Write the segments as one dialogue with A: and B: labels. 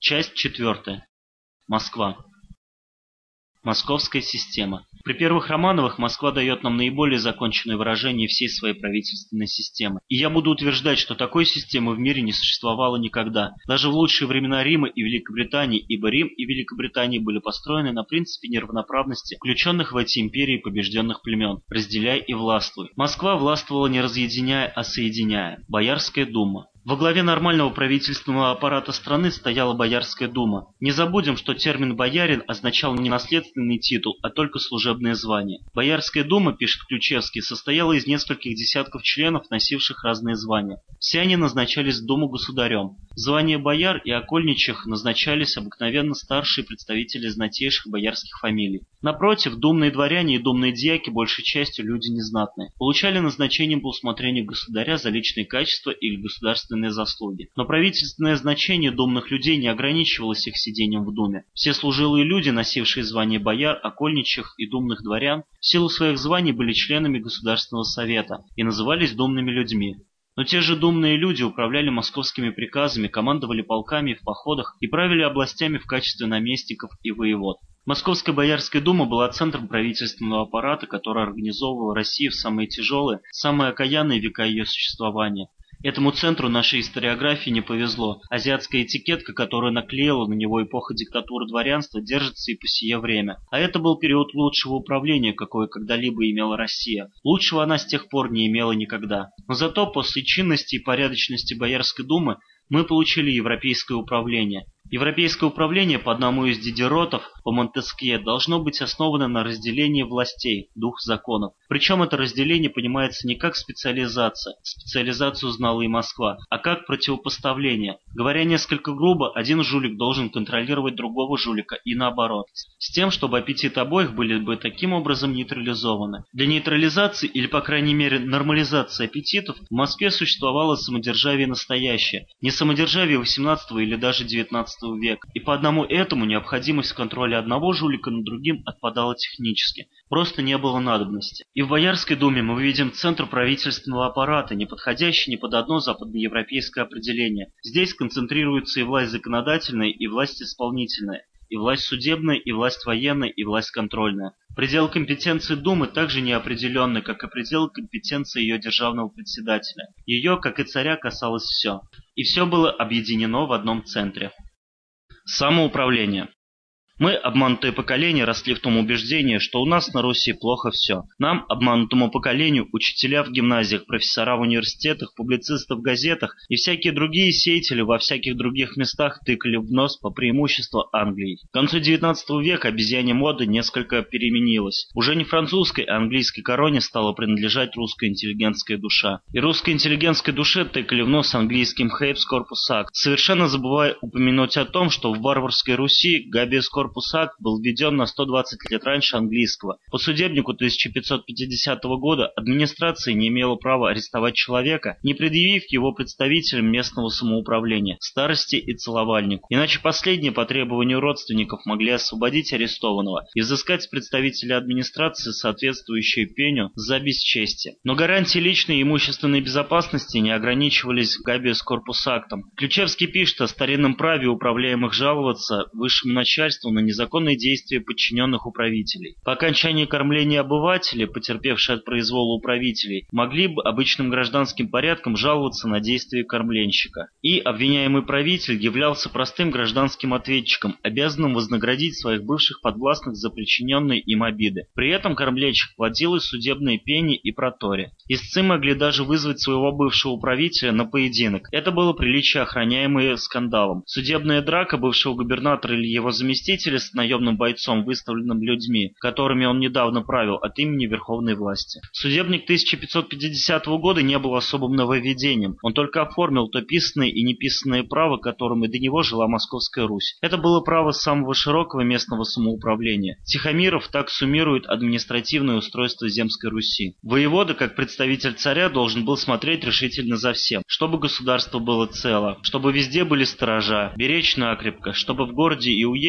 A: Часть 4. Москва. Московская система. При первых Романовых Москва дает нам наиболее законченное выражение всей своей правительственной системы. И я буду утверждать, что такой системы в мире не существовало никогда. Даже в лучшие времена Рима и Великобритании, ибо Рим и Великобритания были построены на принципе неравноправности включенных в эти империи побежденных племен. Разделяй и властвуй. Москва властвовала не разъединяя, а соединяя. Боярская дума. Во главе нормального правительственного аппарата страны стояла Боярская дума. Не забудем, что термин «боярин» означал не наследственный титул, а только служебное звание. Боярская дума, пишет Ключевский, состояла из нескольких десятков членов, носивших разные звания. Все они назначались в думу государем. В звание бояр и окольничих назначались обыкновенно старшие представители знатейших боярских фамилий. Напротив, думные дворяне и думные дьяки, большей частью люди незнатные, получали назначение по усмотрению государя за личные качества или государственные заслуги. Но правительственное значение думных людей не ограничивалось их сидением в думе. Все служилые люди, носившие звание бояр, окольничих и думных дворян, в силу своих званий были членами Государственного совета и назывались думными людьми. Но те же думные люди управляли московскими приказами, командовали полками в походах и правили областями в качестве наместников и воевод. Московская Боярская дума была центром правительственного аппарата, который организовывал Россию в самые тяжелые, самые окаянные века ее существования. Этому центру нашей историографии не повезло. Азиатская этикетка, которую наклеила на него эпоха диктатуры дворянства, держится и по сие время. А это был период лучшего управления, какое когда-либо имела Россия. Лучшего она с тех пор не имела никогда. Но зато после чинности и порядочности Боярской думы мы получили европейское управление. Европейское управление по одному из Дидеротов, по Монтескье, должно быть основано на разделении властей, дух законов. Причем это разделение понимается не как специализация, специализацию знала и Москва, а как противопоставление. Говоря несколько грубо, один жулик должен контролировать другого жулика и наоборот, с тем, чтобы аппетиты обоих были бы таким образом нейтрализованы. Для нейтрализации или, по крайней мере, нормализации аппетитов в Москве существовало самодержавие настоящее, не самодержавие XVIII или даже XIX века. И по одному этому необходимость контроля одного жулика над другим отпадала технически. Просто не было надобности. И в Боярской думе мы видим центр правительственного аппарата, не подходящий ни под одно западноевропейское определение. Здесь концентрируется и власть законодательная, и власть исполнительная, и власть судебная, и власть военная, и власть контрольная. Предел компетенции Думы также неопределенный, как и предел компетенции ее державного председателя. Ее, как и царя, касалось все. И все было объединено в одном центре. Самоуправление. Мы, обманутое поколение, росли в том убеждении, что у нас на Руси плохо все. Нам, обманутому поколению, учителя в гимназиях, профессора в университетах, публицисты в газетах и всякие другие сеятели во всяких других местах тыкали в нос по преимуществу Англии. К концу XIX века обезьянья мода несколько переменилась. Уже не французской, а английской короне стала принадлежать русская интеллигентская душа. И русской интеллигентской душе тыкали в нос английским habeas corpus act, совершенно забывая упомянуть о том, что в варварской Руси habeas corpus act был введен на 120 лет раньше английского. По судебнику 1550 года администрация не имела права арестовать человека, не предъявив его представителям местного самоуправления, старости и целовальнику. Иначе последние по требованию родственников могли освободить арестованного и взыскать с представителя администрации соответствующую пеню за бесчестие. Но гарантии личной и имущественной безопасности не ограничивались habeas corpus act. Ключевский пишет о старинном праве управляемых жаловаться высшему начальству на незаконные действия подчиненных управителей. По окончании кормления обыватели, потерпевшие от произвола управителей, могли бы обычным гражданским порядком жаловаться на действия кормленщика. И обвиняемый правитель являлся простым гражданским ответчиком, обязанным вознаградить своих бывших подвластных за причиненные им обиды. При этом кормленщик платил и судебные пени и протори. Истцы могли даже вызвать своего бывшего управителя на поединок. Это было приличие, охраняемое скандалом. Судебная драка бывшего губернатора или его заместителя с наемным бойцом, выставленным людьми, которыми он недавно правил от имени верховной власти. Судебник 1550 года не был особым нововведением. Он только оформил то писанное и неписанное право, которым и до него жила Московская Русь. Это было право самого широкого местного самоуправления. Тихомиров так суммирует административное устройство Земской Руси. Воевода, как представитель царя, должен был смотреть решительно за всем, чтобы государство было цело, чтобы везде были сторожа, беречь накрепко, чтобы в городе и уезде не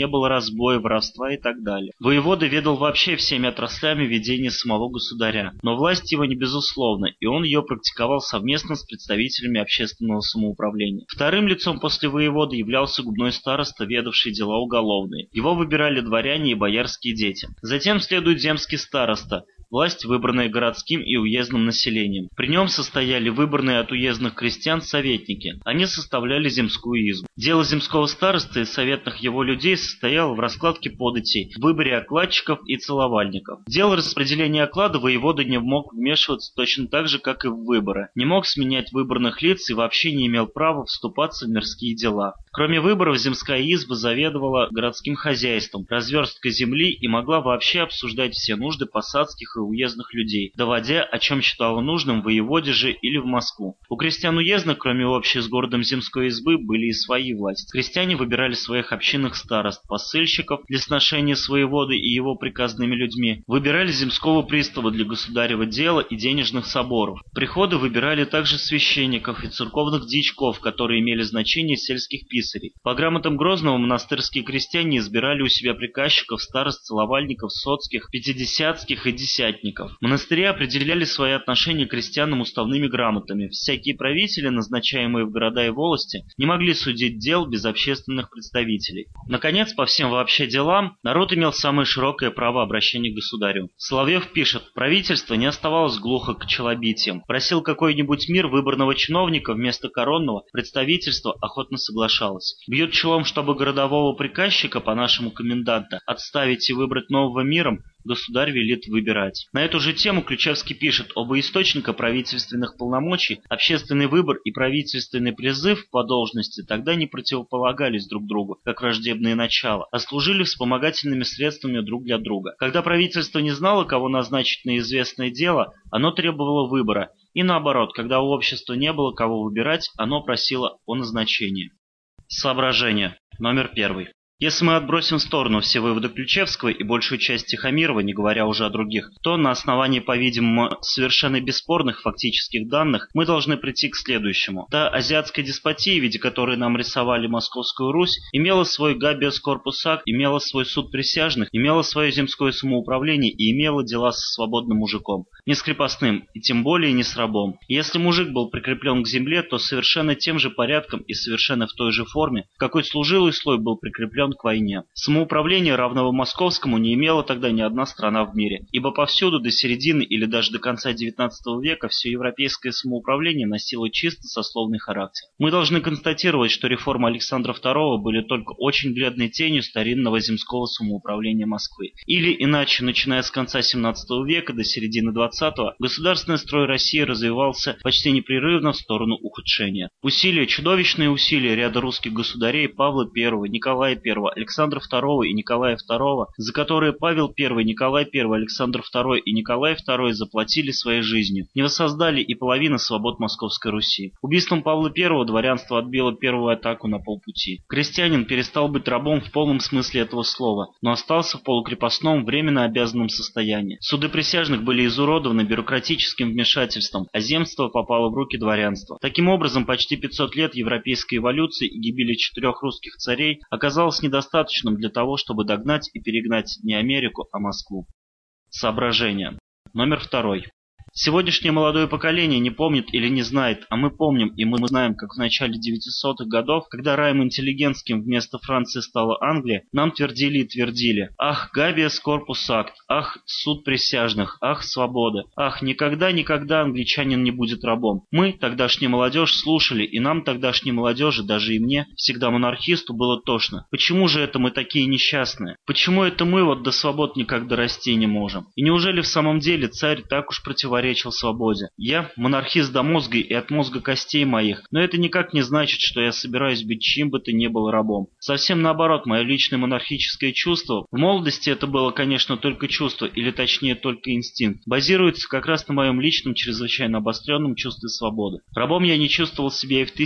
A: не было разбоя, воровства и так далее. Воевода ведал вообще всеми отраслями ведения самого государя, но власть его не безусловна, и он ее практиковал совместно с представителями общественного самоуправления. Вторым лицом после воеводы являлся губной староста, ведавший дела уголовные. Его выбирали дворяне и боярские дети. Затем следует земский староста, власть, выбранная городским и уездным населением. При нем состояли выбранные от уездных крестьян советники. Они составляли земскую избу. Дело земского старосты и советных его людей состояло в раскладке податей, в выборе окладчиков и целовальников. В дело распределения оклада воевода не мог вмешиваться точно так же, как и в выборы. Не мог сменять выборных лиц и вообще не имел права вступаться в мирские дела. Кроме выборов, земская изба заведовала городским хозяйством, разверсткой земли и могла вообще обсуждать все нужды посадских и уездных людей, доводя, о чем считала нужным, в воеводе же или в Москву. У крестьян уездных, кроме общей с городом земской избы, были и свои власти. Крестьяне выбирали своих общинных старост, посыльщиков для сношения с воеводой и его приказными людьми, выбирали земского пристава для государева дела и денежных соборов. Приходы выбирали также священников и церковных дьячков, которые имели значение сельских писарей. По грамотам Грозного монастырские крестьяне избирали у себя приказчиков, старост, целовальников, соцких, пятидесятских и десятников. Монастыри определяли свои отношения к крестьянам уставными грамотами. Всякие правители, назначаемые в города и волости, не могли судить дел без общественных представителей. Наконец, по всем вообще делам, народ имел самое широкое право обращения к государю. Соловьев пишет: правительство не оставалось глухо к челобитиям. Просил какой-нибудь мир выборного чиновника вместо коронного, представительство охотно соглашалось. Бьют челом, чтобы городового приказчика, по нашему коменданта, отставить и выбрать нового миром, государь велит выбирать. На эту же тему Ключевский пишет: оба источника правительственных полномочий, общественный выбор и правительственный призыв по должности тогда не противополагались друг другу, как враждебные начала, а служили вспомогательными средствами друг для друга. Когда правительство не знало, кого назначить на известное дело, оно требовало выбора, и наоборот, когда у общества не было кого выбирать, оно просило о назначении. Соображение. Номер 1. Если мы отбросим в сторону все выводы Ключевского и большую часть Тихомирова, не говоря уже о других, то на основании, по-видимому, совершенно бесспорных фактических данных мы должны прийти к следующему. Та азиатская деспотия, в виде которой нам рисовали Московскую Русь, имела свой габиас корпус акт, имела свой суд присяжных, имела свое земское самоуправление и имела дела со свободным мужиком, не с крепостным и тем более не с рабом. И если мужик был прикреплен к земле, то совершенно тем же порядком и совершенно в той же форме, в какой служилый слой был прикреплен к войне. Самоуправление, равного московскому, не имела тогда ни одна страна в мире, ибо повсюду до середины или даже до конца XIX века все европейское самоуправление носило чисто сословный характер. Мы должны констатировать, что реформы Александра II были только очень бледной тенью старинного земского самоуправления Москвы. Или иначе, начиная с конца XVII века до середины XX, государственный строй России развивался почти непрерывно в сторону ухудшения. Чудовищные усилия ряда русских государей Павла I, Николая I, Александра II и Николая II, за которые Павел I, Николай I, Александр II и Николай II заплатили своей жизнью, не воссоздали и половины свобод Московской Руси. Убийством Павла I дворянство отбило первую атаку на полпути. Крестьянин перестал быть рабом в полном смысле этого слова, но остался в полукрепостном, временно обязанном состоянии. Суды присяжных были изуродованы бюрократическим вмешательством, а земство попало в руки дворянства. Таким образом, почти 500 лет европейской эволюции и гибели 4 русских царей оказалось недостаточным для того, чтобы догнать и перегнать не Америку, а Москву. Соображение. Номер 2. Сегодняшнее молодое поколение не помнит или не знает, а мы помним, и мы знаем, как в начале 900-х годов, когда раем интеллигентским вместо Франции стала Англия, нам твердили и твердили: ах, габиас корпус акт, ах, суд присяжных, ах, свобода, ах, никогда англичанин не будет рабом. Мы, тогдашняя молодежь, слушали, и нам, тогдашней молодежи, даже и мне, всегда монархисту, было тошно. Почему же это мы такие несчастные? Почему это мы вот до свобод никак дорасти не можем? И неужели в самом деле царь так уж противоречил свободе? Я монархист до мозга и от мозга костей моих, но это никак не значит, что я собираюсь быть чьим бы то ни было рабом. Совсем наоборот, мое личное монархическое чувство, в молодости это было, конечно, только чувство, или точнее только инстинкт, базируется как раз на моем личном, чрезвычайно обостренном чувстве свободы. Рабом я не чувствовал себя и в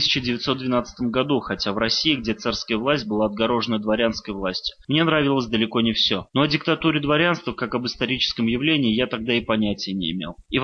A: 1912 году, хотя в России, где царская власть была отгорожена дворянской властью, мне нравилось далеко не все. Но о диктатуре дворянства, как об историческом явлении, я тогда и понятия не имел. И в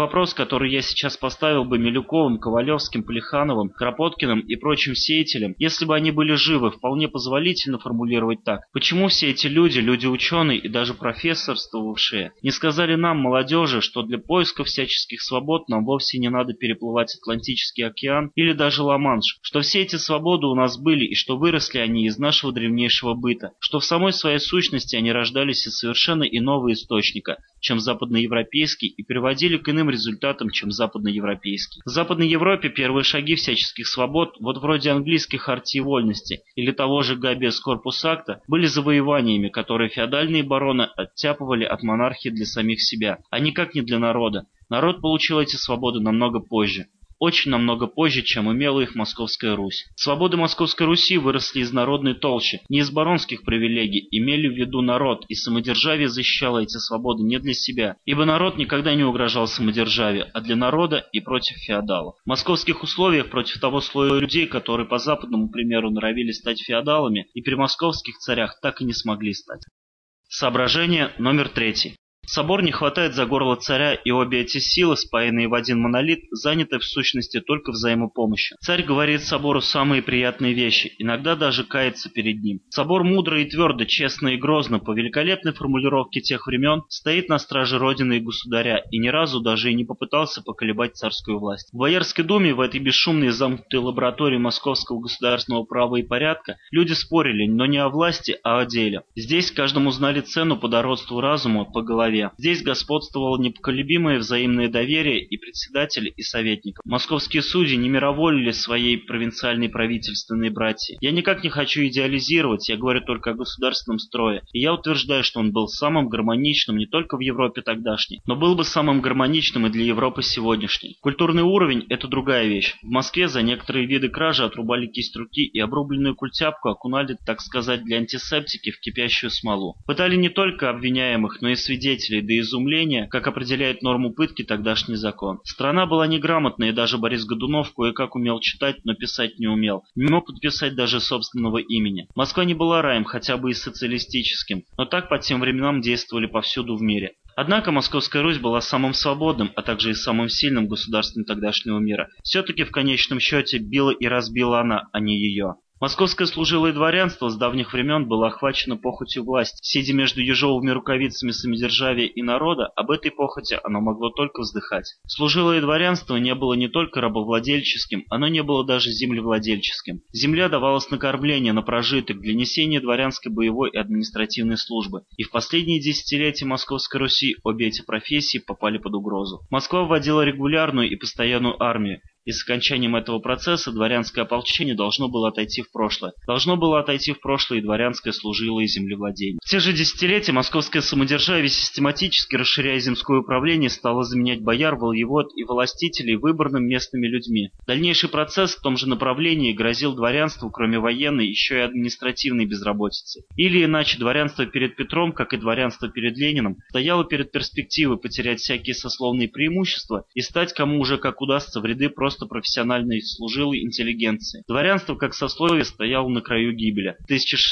A: вопрос, который я сейчас поставил бы Милюковым, Ковалевским, Плехановым, Кропоткиным и прочим сеятелям, если бы они были живы, вполне позволительно формулировать так. Почему все эти люди ученые и даже профессорствовавшие, не сказали нам, молодежи, что для поиска всяческих свобод нам вовсе не надо переплывать Атлантический океан или даже Ла-Манш, что все эти свободы у нас были и что выросли они из нашего древнейшего быта, что в самой своей сущности они рождались из совершенно иного источника, чем западноевропейский, и приводили к иным результатам, чем западноевропейский. В Западной Европе первые шаги всяческих свобод, вот вроде английской хартии вольности или того же Габиас Корпус Акта, были завоеваниями, которые феодальные бароны оттяпывали от монархии для самих себя, а никак не для народа. Народ получил эти свободы намного позже. Очень намного позже, чем имела их Московская Русь. Свободы Московской Руси выросли из народной толщи, не из баронских привилегий, имели в виду народ, и самодержавие защищало эти свободы не для себя, ибо народ никогда не угрожал самодержавию, а для народа и против феодалов. В московских условиях против того слоя людей, которые по западному примеру норовили стать феодалами, и при московских царях так и не смогли стать. Соображение номер 3. Собор не хватает за горло царя, и обе эти силы, спаянные в один монолит, заняты в сущности только взаимопомощью. Царь говорит собору самые приятные вещи, иногда даже кается перед ним. Собор мудро и твердо, честно и грозно, по великолепной формулировке тех времен, стоит на страже Родины и Государя, и ни разу даже и не попытался поколебать царскую власть. В Боярской думе, в этой бесшумной замкнутой лаборатории московского государственного права и порядка, люди спорили, но не о власти, а о деле. Здесь каждому знали цену по дородству разума, по голове. Здесь господствовало непоколебимое взаимное доверие и председателя, и советников. Московские судьи не мироволили своей провинциальной правительственной братьи. Я никак не хочу идеализировать, я говорю только о государственном строе. И я утверждаю, что он был самым гармоничным не только в Европе тогдашней, но был бы самым гармоничным и для Европы сегодняшней. Культурный уровень – это другая вещь. В Москве за некоторые виды кражи отрубали кисть руки и обрубленную культяпку окунали, так сказать, для антисептики в кипящую смолу. Пытали не только обвиняемых, но и свидетелей до изумления, как определяет норму пытки тогдашний закон. Страна была неграмотная, и даже Борис Годунов кое-как умел читать, но писать не умел. Не мог подписать даже собственного имени. Москва не была раем, хотя бы и социалистическим, но так по тем временам действовали повсюду в мире. Однако Московская Русь была самым свободным, а также и самым сильным государством тогдашнего мира. Все-таки в конечном счете била и разбила она, а не ее. Московское служилое дворянство с давних времен было охвачено похотью власти. Сидя между ежовыми рукавицами самодержавия и народа, об этой похоти оно могло только вздыхать. Служилое дворянство не было не только рабовладельческим, оно не было даже землевладельческим. Земля давалась на кормление, на прожиток, для несения дворянской боевой и административной службы. И в последние десятилетия Московской Руси обе эти профессии попали под угрозу. Москва вводила регулярную и постоянную армию. И с окончанием этого процесса дворянское ополчение должно было отойти в прошлое. Должно было отойти в прошлое и дворянское служилое землевладение. В те же десятилетия московское самодержавие, систематически расширяя земское управление, стало заменять бояр, воевод и властителей выборным местными людьми. Дальнейший процесс в том же направлении грозил дворянству, кроме военной, еще и административной безработицы. Или иначе, дворянство перед Петром, как и дворянство перед Лениным, стояло перед перспективой потерять всякие сословные преимущества и стать, кому уже как удастся, в ряды просто профессиональной служилой интеллигенции. Дворянство как сословие стояло на краю гибели. В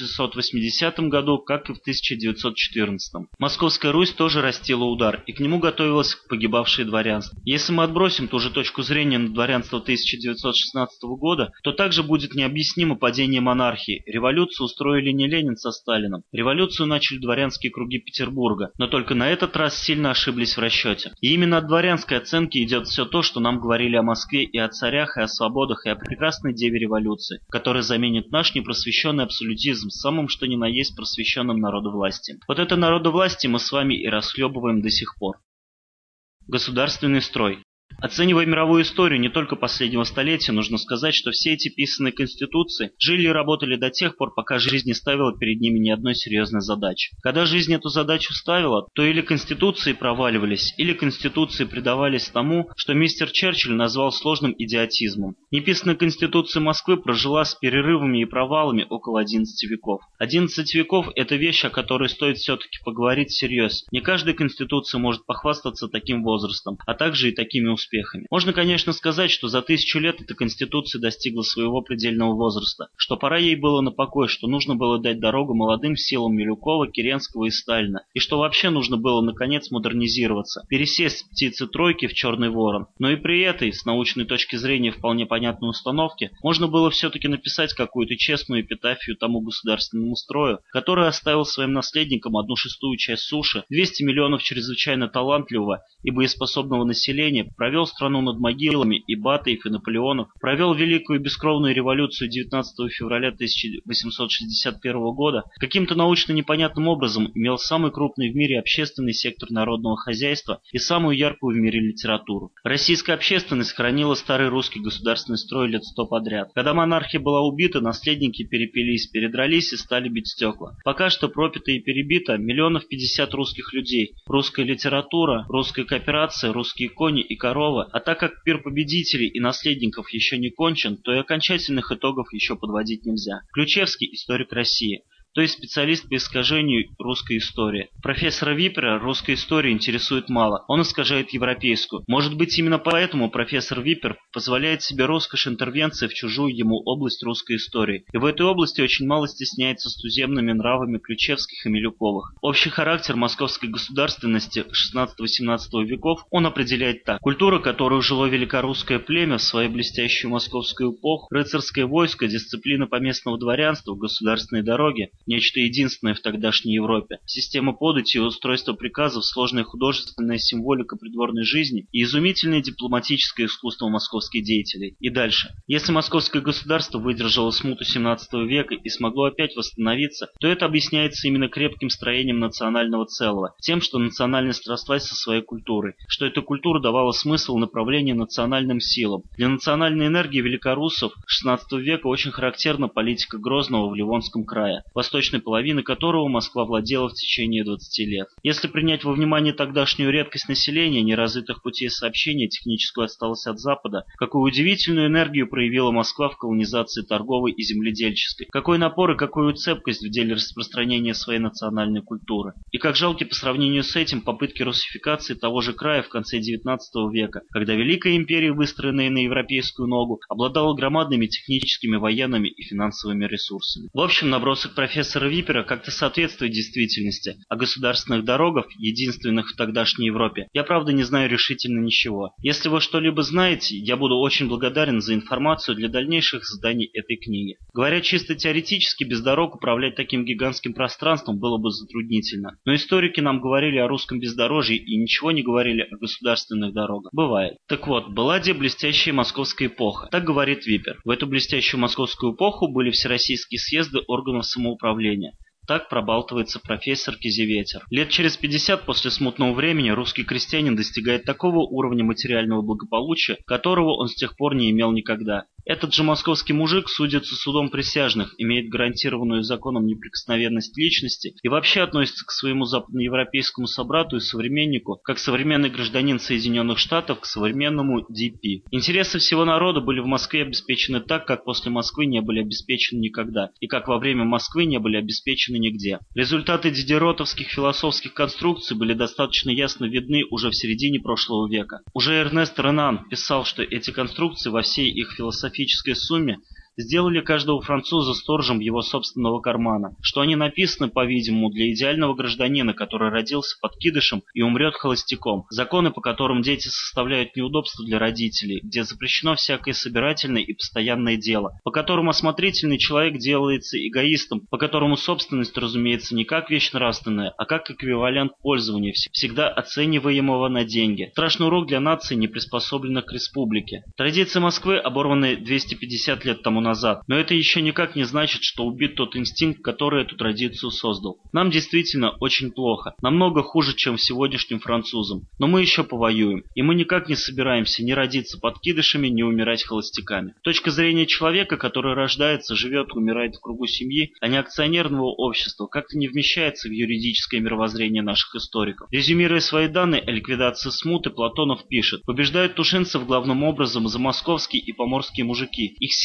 A: 1680 году, как и в 1914. Московская Русь тоже растила удар, и к нему готовилось погибавшее дворянство. Если мы отбросим ту же точку зрения на дворянство 1916 года, то также будет необъяснимо падение монархии. Революцию устроили не Ленин со Сталиным. Революцию начали дворянские круги Петербурга, но только на этот раз сильно ошиблись в расчете. И именно от дворянской оценки идет все то, что нам говорили о Москве и о царях, и о свободах, и о прекрасной деве революции, которая заменит наш непросвещенный абсолютизм самым что ни на есть просвещенным народовластием. Вот это народовластие мы с вами и расхлебываем до сих пор. Государственный строй. Оценивая мировую историю не только последнего столетия, нужно сказать, что все эти писанные конституции жили и работали до тех пор, пока жизнь не ставила перед ними ни одной серьезной задачи. Когда жизнь эту задачу ставила, то или конституции проваливались, или конституции предавались тому, что мистер Черчилль назвал сложным идиотизмом. Неписанная конституция Москвы прожила с перерывами и провалами около 11 веков. 11 веков – это вещь, о которой стоит все-таки поговорить всерьез. Не каждая конституция может похвастаться таким возрастом, а также и такими успехами. Можно, конечно, сказать, что за 1000 лет эта конституция достигла своего предельного возраста, что пора ей было на покой, что нужно было дать дорогу молодым силам Милюкова, Керенского и Сталина, и что вообще нужно было наконец модернизироваться, пересесть с птицы-тройки в черный ворон. Но и при этой, с научной точки зрения вполне понятной установке, можно было все-таки написать какую-то честную эпитафию тому государственному строю, который оставил своим наследникам 1/6 часть суши, 200 миллионов чрезвычайно талантливого и боеспособного населения, провел страну над могилами и Батыев, и Наполеонов, провел великую бескровную революцию 19 февраля 1861 года, каким-то научно непонятным образом имел самый крупный в мире общественный сектор народного хозяйства и самую яркую в мире литературу. Российская общественность хранила старый русский государственный строй лет 100 подряд. Когда монархия была убита, наследники перепились, передрались и стали бить стекла. Пока что пропито и перебито 1 050 000 русских людей, русская литература, русская кооперация, русские кони и коровы, а так как пир победителей и наследников еще не кончен, то и окончательных итогов еще подводить нельзя. Ключевский – историк России, то есть специалист по искажению русской истории. Профессора Випера русская история интересует мало, он искажает европейскую. Может быть, именно поэтому профессор Випер позволяет себе роскошь интервенции в чужую ему область русской истории. И в этой области очень мало стесняется с туземными нравами Ключевских и Милюковых. Общий характер московской государственности XVI-XVII веков он определяет так. Культура, которую жило великорусское племя в свою блестящую московскую эпоху, рыцарское войско, дисциплина поместного дворянства, государственные дороги, нечто единственное в тогдашней Европе. Система подати и устройство приказов, сложная художественная символика придворной жизни и изумительное дипломатическое искусство московских деятелей. И дальше. Если московское государство выдержало смуту XVII века и смогло опять восстановиться, то это объясняется именно крепким строением национального целого, тем, что национальность рослась со своей культурой, что эта культура давала смысл направления национальным силам. Для национальной энергии великоруссов XVI века очень характерна политика Грозного в Ливонском крае, восточной половины которого Москва владела в течение 20 лет. Если принять во внимание тогдашнюю редкость населения, неразвитых путей сообщения, техническую отсталость от Запада, какую удивительную энергию проявила Москва в колонизации торговой и земледельческой, какой напор и какую цепкость в деле распространения своей национальной культуры. И как жалки по сравнению с этим попытки руссификации того же края в конце XIX века, когда Великая империя, выстроенная на европейскую ногу, обладала громадными техническими, военными и финансовыми ресурсами. В общем, набросок профессора Випера как-то соответствует действительности. О государственных дорогах, единственных в тогдашней Европе, я правда не знаю решительно ничего. Если вы что-либо знаете, я буду очень благодарен за информацию для дальнейших изданий этой книги. Говоря чисто теоретически, без дорог управлять таким гигантским пространством было бы затруднительно. Но историки нам говорили о русском бездорожье и ничего не говорили о государственных дорогах. Бывает. Так вот, была где блестящая московская эпоха. Так говорит Випер. В эту блестящую московскую эпоху были всероссийские съезды органов самоуправления. Так пробалтывается профессор Кизеветер. Лет через 50 после смутного времени русский крестьянин достигает такого уровня материального благополучия, которого он с тех пор не имел никогда. Этот же московский мужик судится судом присяжных, имеет гарантированную законом неприкосновенность личности и вообще относится к своему западноевропейскому собрату и современнику, как современный гражданин Соединенных Штатов к современному ДП. Интересы всего народа были в Москве обеспечены так, как после Москвы не были обеспечены никогда, и как во время Москвы не были обеспечены нигде. Результаты дидеротовских философских конструкций были достаточно ясно видны уже в середине прошлого века. Уже Эрнест Ренан писал, что эти конструкции во всей их философической сумме сделали каждого француза сторожем его собственного кармана, что они написаны, по-видимому, для идеального гражданина, который родился подкидышем и умрет холостяком, законы, по которым дети составляют неудобства для родителей, где запрещено всякое собирательное и постоянное дело, по которому осмотрительный человек делается эгоистом, по которому собственность, разумеется, не как вещь нравственная, а как эквивалент пользования, всегда оцениваемого на деньги. Страшный урок для нации, не приспособленных к республике. Традиции Москвы оборваны 250 лет тому назад, но это еще никак не значит, что убит тот инстинкт, который эту традицию создал. Нам действительно очень плохо, намного хуже, чем сегодняшним французам, но мы еще повоюем, и мы никак не собираемся ни родиться подкидышами, ни умирать холостяками. Точка зрения человека, который рождается, живет и умирает в кругу семьи, а не акционерного общества, как-то не вмещается в юридическое мировоззрение наших историков. Резюмируя свои данные о ликвидации смуты, Платонов пишет: побеждают тушинцев главным образом замосковские и поморские мужики. Их силами стал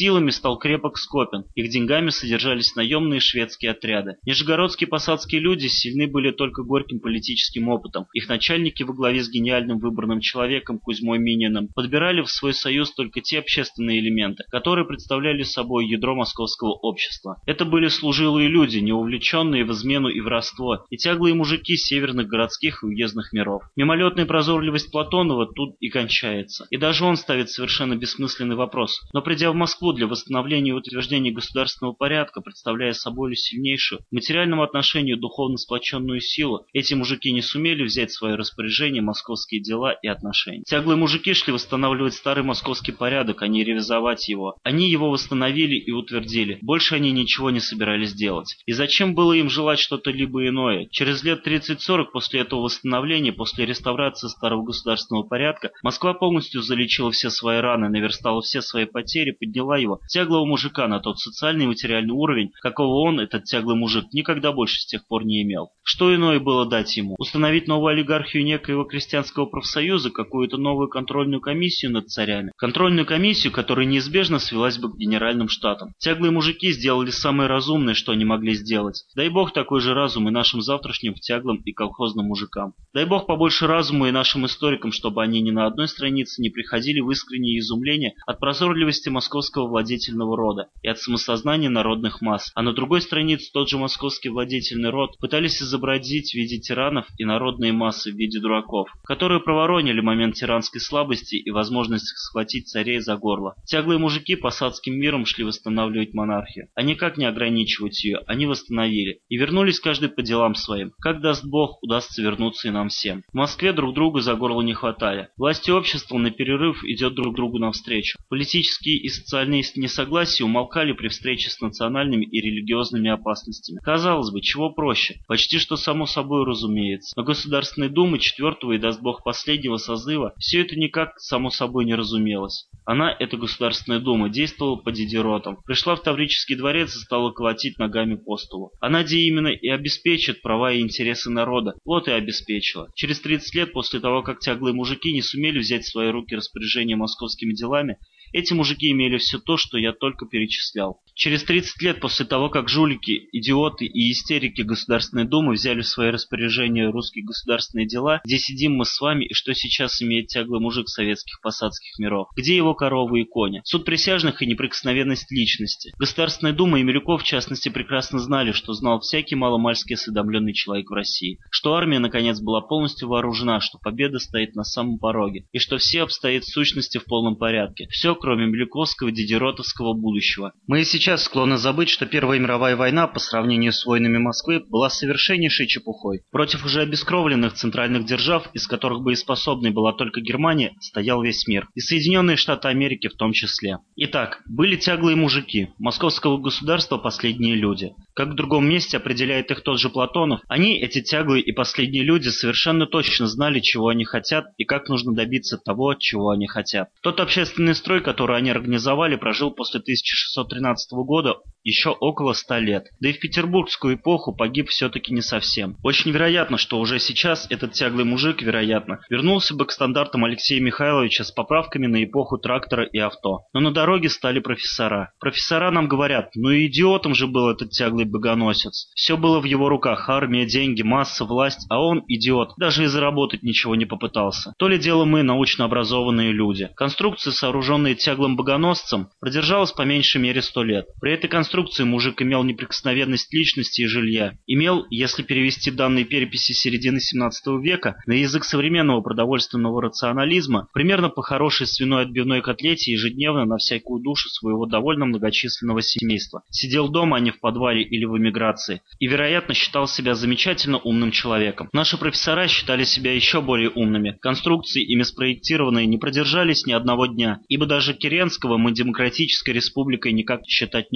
A: стал крепок Скопин. Их деньгами содержались наемные шведские отряды. Нижегородские посадские люди сильны были только горьким политическим опытом. Их начальники во главе с гениальным выборным человеком Кузьмой Мининым подбирали в свой союз только те общественные элементы, которые представляли собой ядро московского общества. Это были служилые люди, не увлеченные в измену и воровство, и тяглые мужики северных городских и уездных миров. Мимолетная прозорливость Платонова тут и кончается. И даже он ставит совершенно бессмысленный вопрос. Но придя в Москву для восстановления и утверждения государственного порядка, представляя собой сильнейшую, в материальном отношении духовно сплоченную силу, эти мужики не сумели взять в свое распоряжение московские дела и отношения. Тяглые мужики шли восстанавливать старый московский порядок, а не ревизовать его. Они его восстановили и утвердили. Больше они ничего не собирались делать. И зачем было им желать что-то либо иное? Через лет 30-40 после этого восстановления, после реставрации старого государственного порядка, Москва полностью залечила все свои раны, наверстала все свои потери, подняла его, тяглого мужика, на тот социальный и материальный уровень, какого он, этот тяглый мужик, никогда больше с тех пор не имел. Что иное было дать ему? Установить новую олигархию некоего крестьянского профсоюза, какую-то новую контрольную комиссию над царями. Контрольную комиссию, которая неизбежно свелась бы к генеральным штатам. Тяглые мужики сделали самое разумное, что они могли сделать. Дай бог такой же разум и нашим завтрашним тяглым и колхозным мужикам. Дай бог побольше разума и нашим историкам, чтобы они ни на одной странице не приходили в искреннее изумление от прозорливости московского владетельного рода и от самосознания народных масс, а на другой странице тот же московский владетельный род пытались изобразить в виде тиранов и народные массы в виде дураков, которые проворонили момент тиранской слабости и возможность схватить царей за горло. Тяглые мужики посадским миром шли восстанавливать монархию, а никак не ограничивать ее, они восстановили и вернулись каждый по делам своим. Как даст Бог, удастся вернуться и нам всем. В Москве друг друга за горло не хватали. Власть и общество на перерыв идет друг другу навстречу. Политические и социальные несогласия умолкали при встрече с национальными и религиозными опасностями. Казалось бы, чего проще? Почти что само собой разумеется. Но Государственной Думы 4-го и, даст Бог, последнего созыва все это никак само собой не разумелось. Она, эта Государственная Дума, действовала по дидеротам. Пришла в Таврический дворец и стала колотить ногами по столу. Она где именно и обеспечит права и интересы народа. Вот и обеспечила. Через 30 лет после того, как тяглые мужики не сумели взять в свои руки распоряжение московскими делами, эти мужики имели все то, что я только перечислял. Через 30 лет после того, как жулики, идиоты и истерики Государственной Думы взяли в свои распоряжения русские государственные дела, где сидим мы с вами и что сейчас имеет тяглый мужик советских посадских миров? Где его коровы и кони? Суд присяжных и неприкосновенность личности. Государственная Дума и Милюков в частности прекрасно знали, что знал всякий маломальски осведомленный человек в России, что армия наконец была полностью вооружена, что победа стоит на самом пороге и что все обстоит в сущности в полном порядке. Все, кроме милюковского дидеротовского будущего. Мы и сейчас склонны забыть, что Первая мировая война по сравнению с войнами Москвы была совершеннейшей чепухой. Против уже обескровленных центральных держав, из которых боеспособной была только Германия, стоял весь мир. И Соединенные Штаты Америки в том числе. Итак, были тяглые мужики, московского государства последние люди. Как в другом месте определяет их тот же Платонов, они, эти тяглые и последние люди, совершенно точно знали, чего они хотят и как нужно добиться того, чего они хотят. Тот общественный строй, который они организовали, прожил после 1613 года еще около 100 лет. Да и в петербургскую эпоху погиб все-таки не совсем. Очень вероятно, что уже сейчас этот тяглый мужик, вероятно, вернулся бы к стандартам Алексея Михайловича с поправками на эпоху трактора и авто. Но на дороге стали профессора. Профессора нам говорят, ну и идиотом же был этот тяглый богоносец. Все было в его руках: армия, деньги, масса, власть, а он, идиот, даже и заработать ничего не попытался. То ли дело мы, научно образованные люди. Конструкция, сооруженная тяглым богоносцем, продержалась по меньшей мере 100 лет. При этой конструкции мужик имел неприкосновенность личности и жилья. Имел, если перевести данные переписи середины 17 века на язык современного продовольственного рационализма, примерно по хорошей свиной отбивной котлете ежедневно на всякую душу своего довольно многочисленного семейства. Сидел дома, а не в подвале или в эмиграции. И, вероятно, считал себя замечательно умным человеком. Наши профессора считали себя еще более умными. Конструкции, ими спроектированные, не продержались ни одного дня, ибо даже Керенского мы демократической республикой никак считать не можем.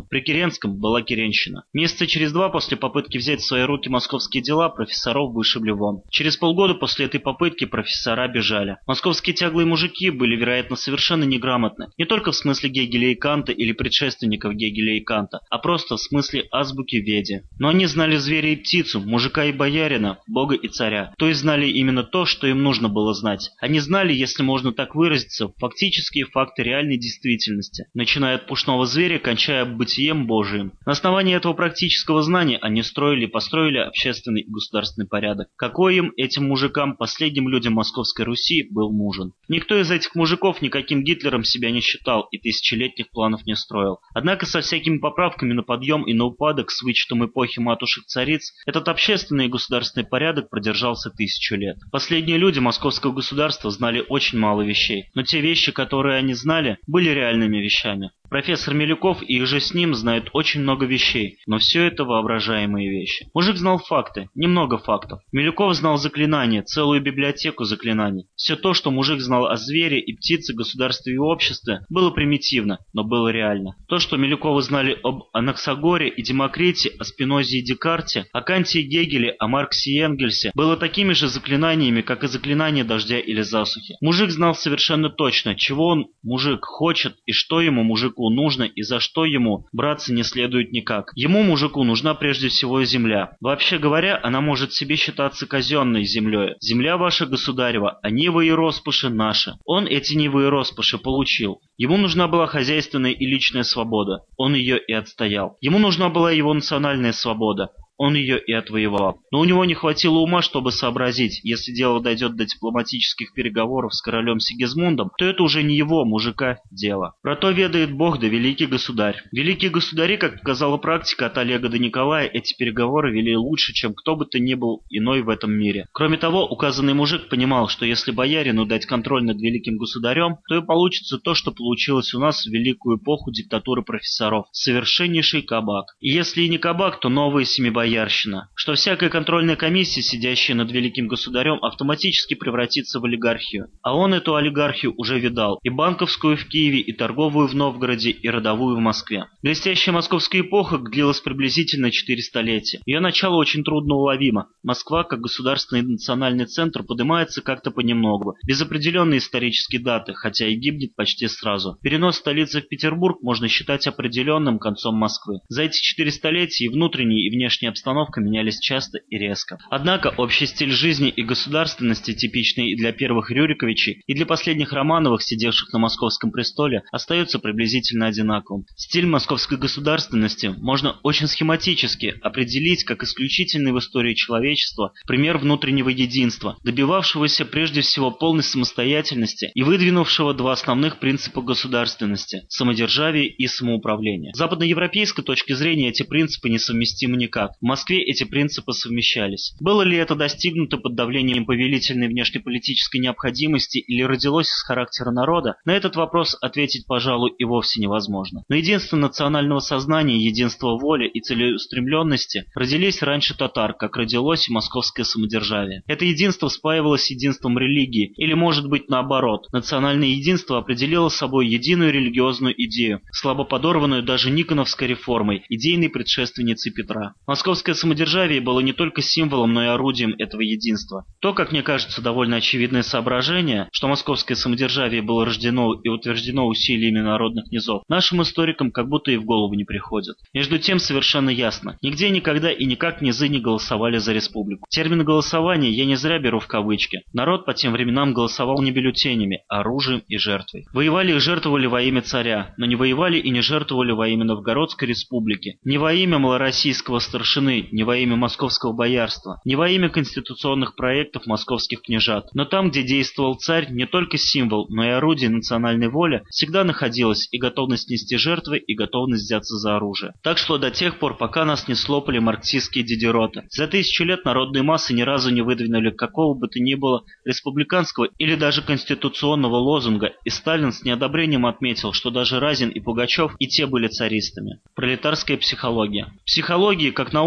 A: Керенском. При Керенском была Керенщина. Месяца через 2 после попытки взять в свои руки московские дела профессоров вышибли вон. Через полгода после этой попытки профессора бежали. Московские тяглые мужики были, вероятно, совершенно неграмотны. Не только в смысле Гегеля и Канта или предшественников Гегеля и Канта, а просто в смысле азбуки Веди. Но они знали зверя и птицу, мужика и боярина, бога и царя. То есть знали именно то, что им нужно было знать. Они знали, если можно так выразиться, фактические факты реальной действительности, начиная от пушного зверя, кончая бытием Божиим. На основании этого практического знания они строили и построили общественный и государственный порядок. Какой им, этим мужикам, последним людям Московской Руси, был нужен? Никто из этих мужиков никаким Гитлером себя не считал и тысячелетних планов не строил. Однако со всякими поправками на подъем и на упадок с вычетом эпохи матушек-цариц, этот общественный и государственный порядок продержался 1000 лет. Последние люди московского государства знали очень мало вещей, но те вещи, которые они знали, были реальными вещами. Профессор Милюков и же с ним знают очень много вещей, но все это воображаемые вещи. Мужик знал факты, немного фактов. Милюков знал заклинания, целую библиотеку заклинаний. Все то, что мужик знал о звере и птице, государстве и обществе, было примитивно, но было реально. То, что Милюковы знали об Анаксагоре и Демокрите, о Спинозе и Декарте, о Канте и Гегеле, о Марксе и Энгельсе, было такими же заклинаниями, как и заклинания дождя или засухи. Мужик знал совершенно точно, чего он, мужик, хочет и что ему, мужику, нужно и за что ему браться не следует никак. Ему, мужику, нужна прежде всего земля. Вообще говоря, она может себе считаться казенной землей. Земля ваша государева, а нивы и роспуши наши. Он эти нивы и роспуши получил. Ему нужна была хозяйственная и личная свобода. Он ее и отстоял. Ему нужна была его национальная свобода. Он ее и отвоевал. Но у него не хватило ума, чтобы сообразить, если дело дойдет до дипломатических переговоров с королем Сигизмундом, то это уже не его, мужика, дело. Про то ведает Бог да великий государь. Великие государи, как показала практика от Олега до Николая, эти переговоры вели лучше, чем кто бы то ни был иной в этом мире. Кроме того, указанный мужик понимал, что если боярину дать контроль над великим государем, то и получится то, что получилось у нас в великую эпоху диктатуры профессоров. Совершеннейший кабак. И если и не кабак, то новые семибоярщина, что всякая контрольная комиссия, сидящая над великим государем, автоматически превратится в олигархию. А он эту олигархию уже видал, и банковскую в Киеве, и торговую в Новгороде, и родовую в Москве. Блестящая московская эпоха длилась приблизительно 4 столетия. Ее начало очень трудно уловимо. Москва, как государственный и национальный центр, поднимается как-то понемногу, без определенной исторической даты, хотя и гибнет почти сразу. Перенос столицы в Петербург можно считать определенным концом Москвы. За эти 4 столетия и внутренние, и внешние обстановка менялись часто и резко. Однако общий стиль жизни и государственности, типичный и для первых Рюриковичей, и для последних Романовых, сидевших на московском престоле, остается приблизительно одинаковым. Стиль московской государственности можно очень схематически определить как исключительный в истории человечества пример внутреннего единства, добивавшегося прежде всего полной самостоятельности и выдвинувшего два основных принципа государственности – самодержавие и самоуправление. С западноевропейской точки зрения эти принципы несовместимы никак. В Москве эти принципы совмещались. Было ли это достигнуто под давлением повелительной внешнеполитической необходимости или родилось из характера народа? На этот вопрос ответить, пожалуй, и вовсе невозможно. Но единство национального сознания, единство воли и целеустремленности родились раньше татар, как родилось и московское самодержавие. Это единство спаивалось с единством религии, или, может быть, наоборот. Национальное единство определило собой единую религиозную идею, слабо подорванную даже Никоновской реформой, идейной предшественницей Петра. Московское самодержавие было не только символом, но и орудием этого единства. То, как мне кажется, довольно очевидное соображение, что московское самодержавие было рождено и утверждено усилиями народных низов, нашим историкам как будто и в голову не приходит. Между тем совершенно ясно, нигде никогда и никак низы не голосовали за республику. Термин «голосование» я не зря беру в кавычки. Народ по тем временам голосовал не бюллетенями, а оружием и жертвой. Воевали и жертвовали во имя царя, но не воевали и не жертвовали во имя Новгородской республики, не во имя малороссийского старшины, не во имя московского боярства, не во имя конституционных проектов московских княжат. Но там, где действовал царь, не только символ, но и орудие национальной воли, всегда находилась и готовность нести жертвы, и готовность взяться за оружие. Так шло до тех пор, пока нас не слопали марксистские дидероты. За 1000 лет народные массы ни разу не выдвинули какого бы то ни было республиканского или даже конституционного лозунга, и Сталин с неодобрением отметил, что даже Разин и Пугачев и те были царистами. Пролетарская психология. Психологии, как науки,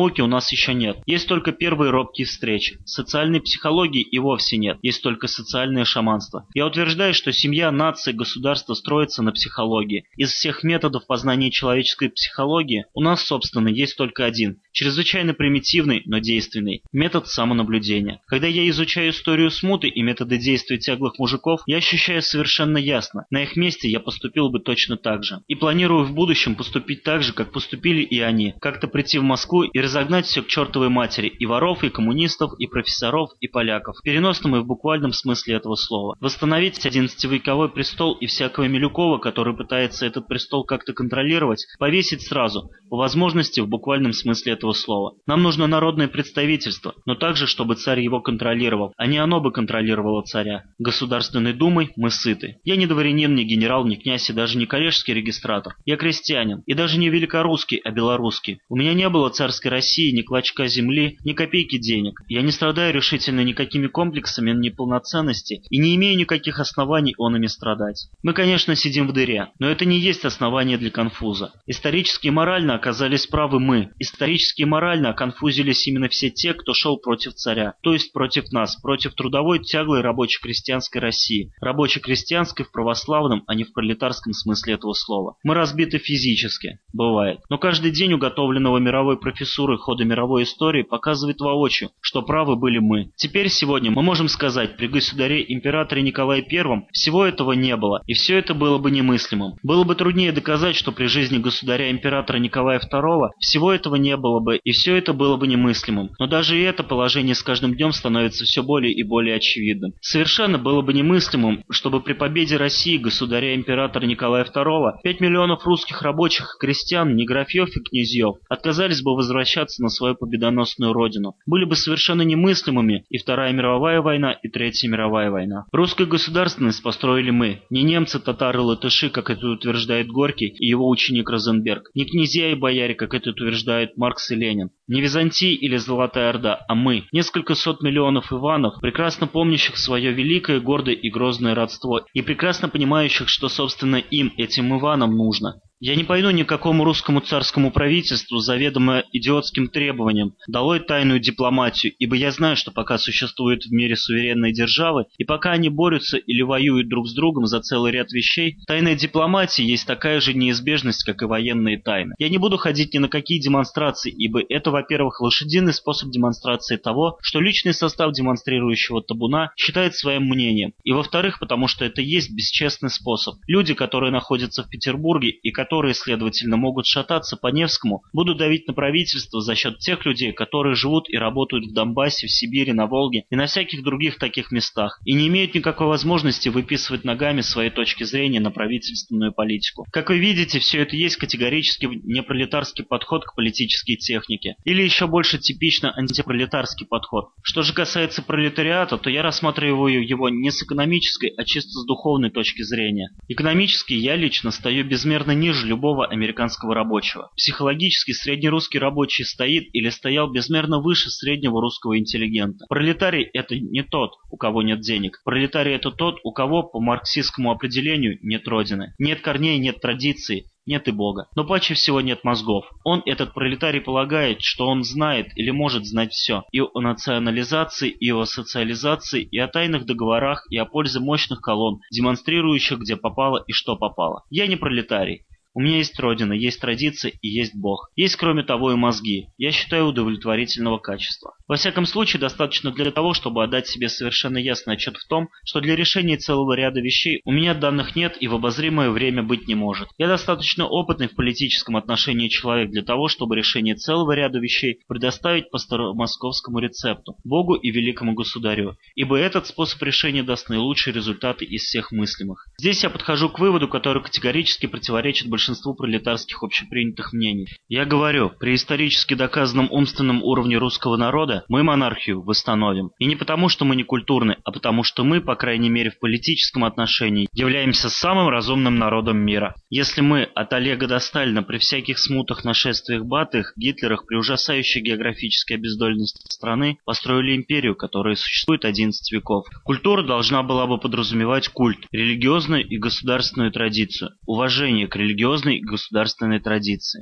A: науки у нас еще нет. Есть только первые робкие встречи. Социальной психологии и вовсе нет. Есть только социальное шаманство. Я утверждаю, что семья, нация, государство строится на психологии. Из всех методов познания человеческой психологии у нас, собственно, есть только один. Чрезвычайно примитивный, но действенный. Метод самонаблюдения. Когда я изучаю историю смуты и методы действий тяглых мужиков, я ощущаю совершенно ясно. На их месте я поступил бы точно так же. И планирую в будущем поступить так же, как поступили и они. Как-то прийти в Москву и разогнать все к чертовой матери. И воров, и коммунистов, и профессоров, и поляков. В переносном и в буквальном смысле этого слова. Восстановить 11-вековой престол и всякого Милюкова, который пытается этот престол как-то контролировать, повесить сразу. По возможности в буквальном смысле этого слова. Нам нужно народное представительство, но также, чтобы царь его контролировал, а не оно бы контролировало царя. Государственной думой мы сыты. Я не дворянин, не генерал, не князь и даже не коллежский регистратор. Я крестьянин. И даже не великорусский, а белорусский. У меня не было царской России, ни клочка земли, ни копейки денег. Я не страдаю решительно никакими комплексами неполноценности и не имею никаких оснований онами страдать. Мы, конечно, сидим в дыре, но это не есть основание для конфуза. Исторически и морально оказались правы мы. Исторически и морально оконфузились именно все те, кто шел против царя, то есть против нас, против трудовой, тяглой рабоче-крестьянской России, рабоче-крестьянской в православном, а не в пролетарском смысле этого слова. Мы разбиты физически, бывает, но каждый день уготовленного мировой профессурой хода мировой истории показывает воочию, что правы были мы. Теперь сегодня мы можем сказать, при государе императоре Николае I всего этого не было, и все это было бы немыслимым. Было бы труднее доказать, что при жизни государя императора Николая II всего этого не было бы, и все это было бы немыслимым. Но даже и это положение с каждым днем становится все более и более очевидным. Совершенно было бы немыслимым, чтобы при победе России государя императора Николая II 5 миллионов русских рабочих и крестьян, неграфьев и князьев отказались бы возвращаться на свою победоносную родину. Были бы совершенно немыслимыми и Вторая мировая война, и Третья мировая война. Русскую государственность построили мы. Не немцы, татары, латыши, как это утверждает Горький и его ученик Розенберг. Не князья и бояре, как это утверждают Маркс и Ленин. Не Византия или Золотая Орда, а мы. Несколько сот миллионов Иванов, прекрасно помнящих свое великое, гордое и грозное родство, и прекрасно понимающих, что, собственно, им, этим Иванам, нужно. Я не пойду никакому русскому царскому правительству заведомо идиотским требованиям «долой тайную дипломатию», ибо я знаю, что пока существуют в мире суверенные державы, и пока они борются или воюют друг с другом за целый ряд вещей, тайная дипломатия есть такая же неизбежность, как и военные тайны. Я не буду ходить ни на какие демонстрации, ибо это, во-первых, лошадиный способ демонстрации того, что личный состав демонстрирующего табуна считает своим мнением, и, во-вторых, потому что это есть бесчестный способ. Люди, которые находятся в Петербурге и которые, следовательно, могут шататься по Невскому, будут давить на правительство за счет тех людей, которые живут и работают в Донбассе, в Сибири, на Волге и на всяких других таких местах, и не имеют никакой возможности выписывать ногами свои точки зрения на правительственную политику. Как вы видите, все это есть категорически непролетарский подход к политической технике, или еще больше типично антипролетарский подход. Что же касается пролетариата, то я рассматриваю его не с экономической, а чисто с духовной точки зрения. Экономически я лично стою безмерно ниже любого американского рабочего. Психологически среднерусский рабочий стоит или стоял безмерно выше среднего русского интеллигента. Пролетарий – это не тот, у кого нет денег. Пролетарий – это тот, у кого, по марксистскому определению, нет родины. Нет корней, нет традиции. Нет и Бога. Но паче всего нет мозгов. Он, этот пролетарий, полагает, что он знает или может знать все. И о национализации, и о социализации, и о тайных договорах, и о пользе мощных колонн, демонстрирующих, где попало и что попало. Я не пролетарий. У меня есть родина, есть традиция и есть Бог. Есть, кроме того, и мозги. Я считаю, удовлетворительного качества. Во всяком случае, достаточно для того, чтобы отдать себе совершенно ясный отчет в том, что для решения целого ряда вещей у меня данных нет и в обозримое время быть не может. Я достаточно опытный в политическом отношении человек для того, чтобы решение целого ряда вещей предоставить по старомосковскому рецепту, Богу и великому государю, ибо этот способ решения даст наилучшие результаты из всех мыслимых. Здесь я подхожу к выводу, который категорически противоречит большинству пролетарских общепринятых мнений. Я говорю, при исторически доказанном умственном уровне русского народа мы монархию восстановим. И не потому, что мы не культурны, а потому, что мы, по крайней мере в политическом отношении, являемся самым разумным народом мира. Если мы от Олега до Сталина при всяких смутах, нашествиях, батых, Гитлерах, при ужасающей географической обездоленности страны построили империю, которая существует 11 веков. Культура должна была бы подразумевать культ, религиозную и государственную традицию, уважение к религиозной и государственной традиции.